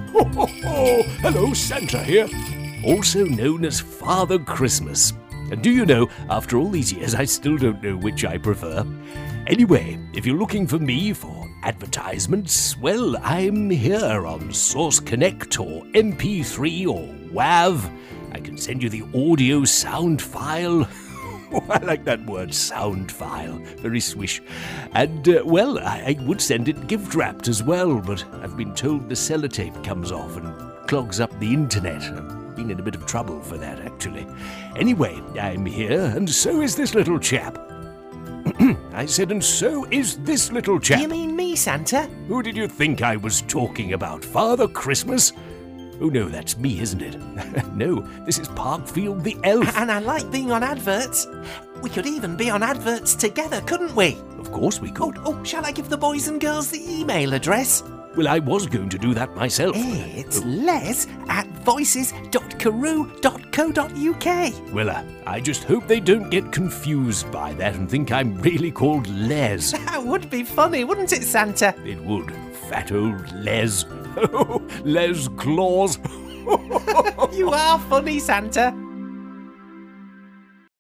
Ho, ho, ho! Hello, Santa here. Also known as Father Christmas. And do you know, after all these years, I still don't know which I prefer. Anyway, if you're looking for me for advertisements, well, I'm here on Source Connect or MP3 or WAV. I can send you the audio sound file. Oh, I like that word, sound file. Very swish. And, well, I would send it gift-wrapped as well, but I've been told the sellotape comes off and clogs up the internet. I've been in a bit of trouble for that, actually. Anyway, I'm here, and so is this little chap. I said, and so is this little chap. You mean me, Santa? Who did you think I was talking about? Father Christmas? Oh, no, that's me, isn't it? No, this is Parkfield the elf. And I like being on adverts. We could even be on adverts together, couldn't we? Of course we could. Oh, shall I give the boys and girls the email address? Well, I was going to do that myself. It's les@voices.karoo.co.uk. Well, I just hope they don't get confused by that and think I'm really called Les. That would be funny, wouldn't it, Santa? It would. Fat old Les. Les Claus. You are funny, Santa.